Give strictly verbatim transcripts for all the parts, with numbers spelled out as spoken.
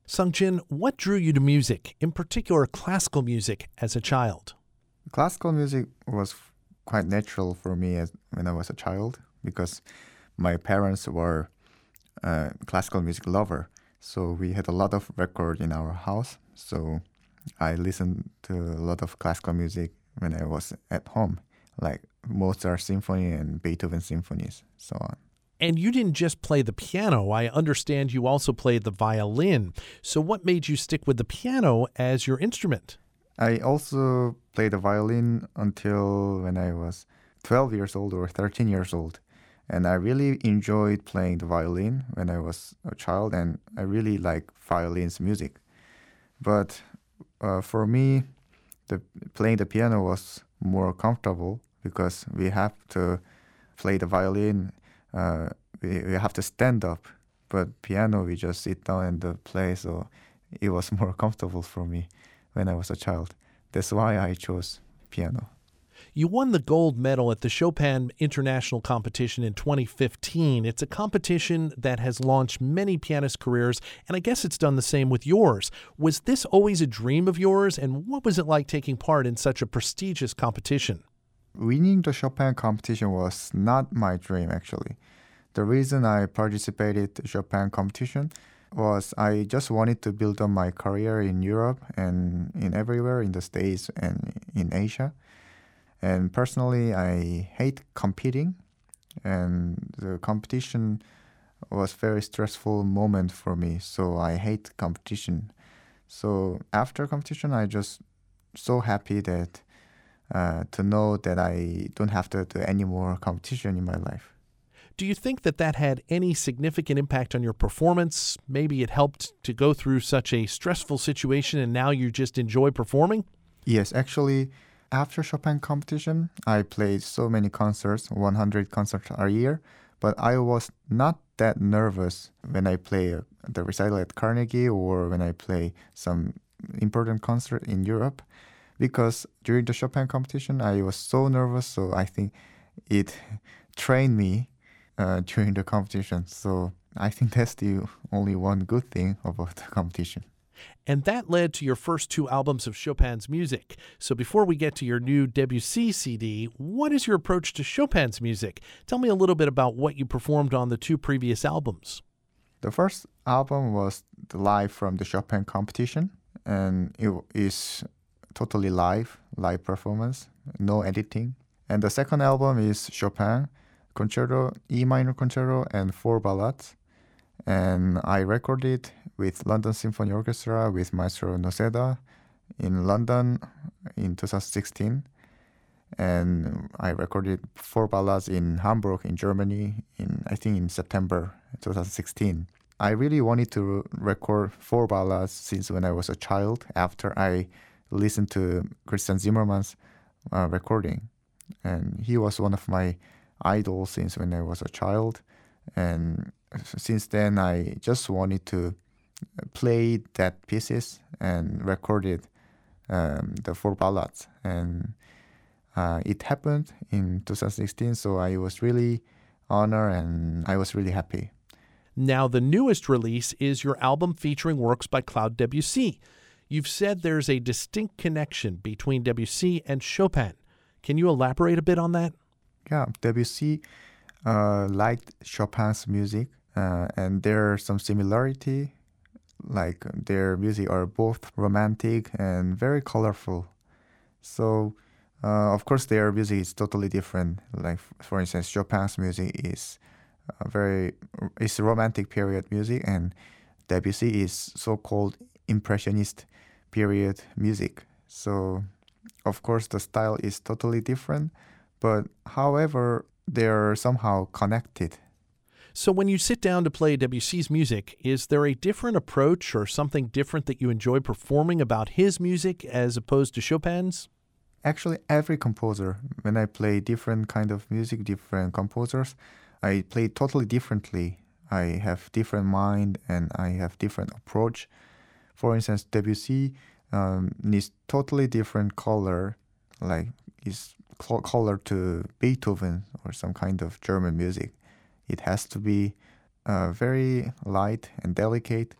Sungjin, what drew you to music, in particular classical music, as a child? Classical music was quite natural for me as when I was a child because my parents were uh, classical music lover. So we had a lot of record in our house. So I listened to a lot of classical music when I was at home, like Mozart symphony and Beethoven symphonies, so on. And you didn't just play the piano. I understand you also played the violin. So what made you stick with the piano as your instrument? I also played the violin until when I was twelve years old or thirteen years old. And I really enjoyed playing the violin when I was a child, and I really like violin's music. But uh, for me, the playing the piano was more comfortable because we have to play the violin. Uh, we, we have to stand up, but piano we just sit down and uh, play, so it was more comfortable for me when I was a child. That's why I chose piano. You won the gold medal at the Chopin International Competition in twenty fifteen. It's a competition that has launched many pianist careers, and I guess it's done the same with yours. Was this always a dream of yours, and what was it like taking part in such a prestigious competition? Winning the Chopin competition was not my dream, actually. The reason I participated in the Chopin competition was I just wanted to build on my career in Europe and in everywhere, in the States and in Asia. And personally, I hate competing, and the competition was a very stressful moment for me, so I hate competition. So after competition, I just so happy that uh, to know that I don't have to do any more competition in my life. Do you think that that had any significant impact on your performance? Maybe it helped to go through such a stressful situation and now you just enjoy performing? Yes, actually, after Chopin competition, I played so many concerts, one hundred concerts a year, but I was not that nervous when I play uh, the recital at Carnegie or when I play some important concert in Europe, because during the Chopin competition, I was so nervous, so I think it trained me uh, during the competition. So I think that's the only one good thing about the competition. And that led to your first two albums of Chopin's music. So before we get to your new Debussy C D, what is your approach to Chopin's music? Tell me a little bit about what you performed on the two previous albums. The first album was the live from the Chopin competition, and it is totally live, live performance, no editing. And the second album is Chopin, Concerto, E minor concerto, and four ballads. And I recorded with London Symphony Orchestra with Maestro Noceda in London in two thousand sixteen. And I recorded four ballads in Hamburg in Germany in, I think, in September two thousand sixteen. I really wanted to record four ballads since when I was a child after I listened to Christian Zimmermann's uh, recording. And he was one of my idols since when I was a child. And since then, I just wanted to play that pieces and recorded um, the four ballads. And uh, it happened in two thousand sixteen, so I was really honored and I was really happy. Now, the newest release is your album featuring works by Claude Debussy. You've said there's a distinct connection between Debussy and Chopin. Can you elaborate a bit on that? Yeah, Debussy uh, liked Chopin's music, uh, and there are some similarity. Like their music are both romantic and very colorful. So, uh, of course, their music is totally different. Like, for instance, Chopin's music is uh, very is romantic period music, and Debussy is so-called impressionist period music. So, of course, the style is totally different, but however, they're somehow connected. So when you sit down to play Debussy's music, is there a different approach or something different that you enjoy performing about his music as opposed to Chopin's? Actually, every composer, when I play different kind of music, different composers, I play totally differently. I have different mind and I have different approach. For instance, Debussy um, needs totally different color, like is cl- color to Beethoven or some kind of German music. It has to be uh, very light and delicate,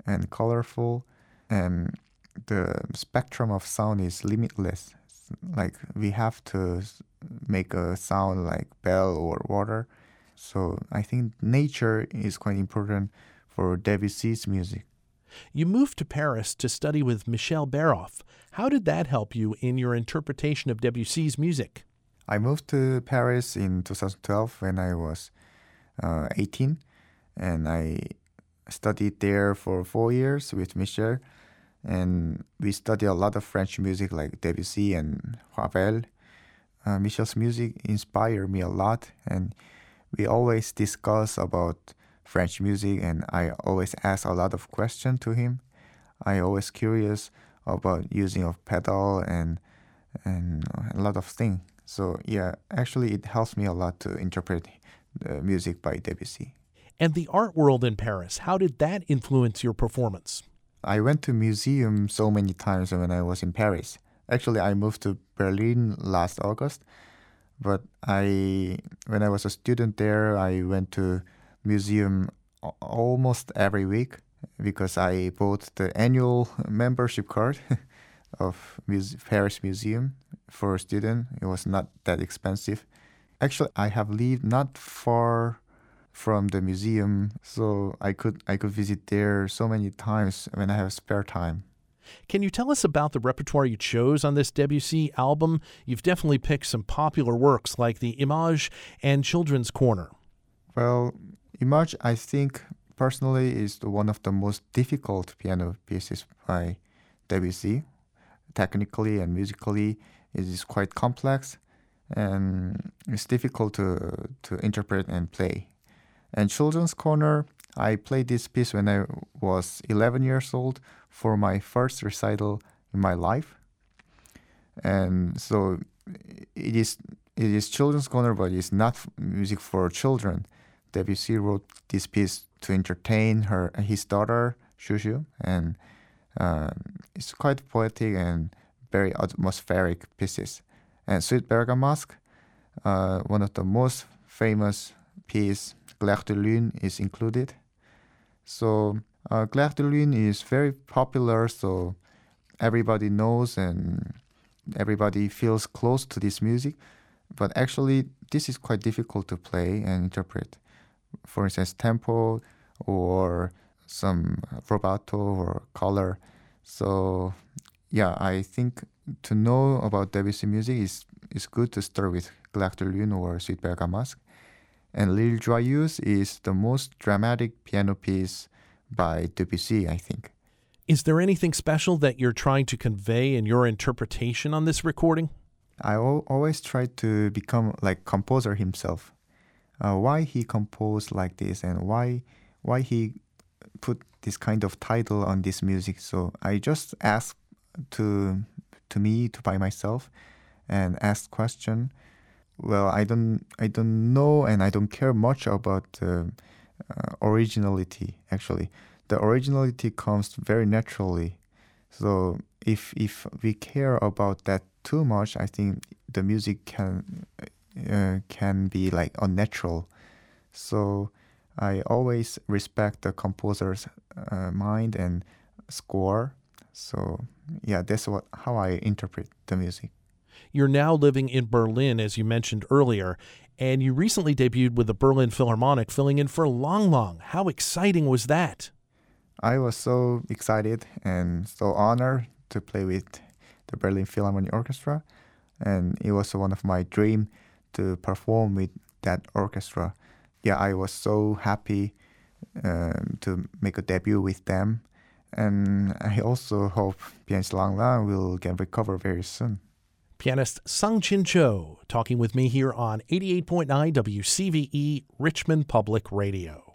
and colorful, and the spectrum of sound is limitless. Like we have to s- make a sound like bell or water. So I think nature is quite important for Debussy's music. You moved to Paris to study with Michel Baroff. How did that help you in your interpretation of Debussy's music? I moved to Paris in two thousand twelve when I was uh, eighteen, and I studied there for four years with Michel. And we studied a lot of French music like Debussy and Ravel. Uh, Michel's music inspired me a lot, and we always discuss about French music, and I always ask a lot of questions to him. I always curious about using of pedal and and a lot of things. So yeah, actually it helps me a lot to interpret the music by Debussy. And the art world in Paris, how did that influence your performance? I went to museum so many times when I was in Paris. Actually, I moved to Berlin last August, but I when I was a student there, I went to museum a- almost every week because I bought the annual membership card of Muse- Paris Museum for a student. It was not that expensive. Actually, I have lived not far from the museum, so I could I could visit there so many times when I have spare time. Can you tell us about the repertoire you chose on this Debussy album? You've definitely picked some popular works like the Image and Children's Corner. Well, Image, I think personally is the one of the most difficult piano pieces by Debussy. Technically and musically, it is quite complex, and it's difficult to to interpret and play. And Children's Corner, I played this piece when I was eleven years old for my first recital in my life. And so it is it is Children's Corner, but it's not f- music for children. Debussy wrote this piece to entertain her his daughter, Shushu, and um, it's quite poetic and very atmospheric pieces. And Suite Bergamasque, uh, one of the most famous piece, Clair de Lune, is included. So uh, Clair de Lune is very popular, so everybody knows and everybody feels close to this music. But actually, this is quite difficult to play and interpret. For instance, tempo or some rubato or color. So yeah, I think to know about Debussy music is is good to start with Clair de Lune or Suite Bergamasque. And L'Île Joyeuse is the most dramatic piano piece by Debussy, I think. Is there anything special that you're trying to convey in your interpretation on this recording? I al- always try to become like composer himself. Uh, why he composed like this and why why he put this kind of title on this music. So I just ask to to me to by myself and ask question. Well, I don't I don't know and I don't care much about uh, uh, originality. Actually, the originality comes very naturally. So if if we care about that too much, I think the music can uh, can be like unnatural. So I always respect the composer's uh, mind and score. So yeah, that's what how I interpret the music. You're now living in Berlin, as you mentioned earlier, and you recently debuted with the Berlin Philharmonic, filling in for Lang Lang. How exciting was that? I was so excited and so honored to play with the Berlin Philharmonic Orchestra, and it was one of my dreams to perform with that orchestra. Yeah, I was so happy um, to make a debut with them, and I also hope pianist Lang Lang will get recover very soon. Pianist Sung-Chin Cho talking with me here on eighty-eight point nine W C V E Richmond Public Radio.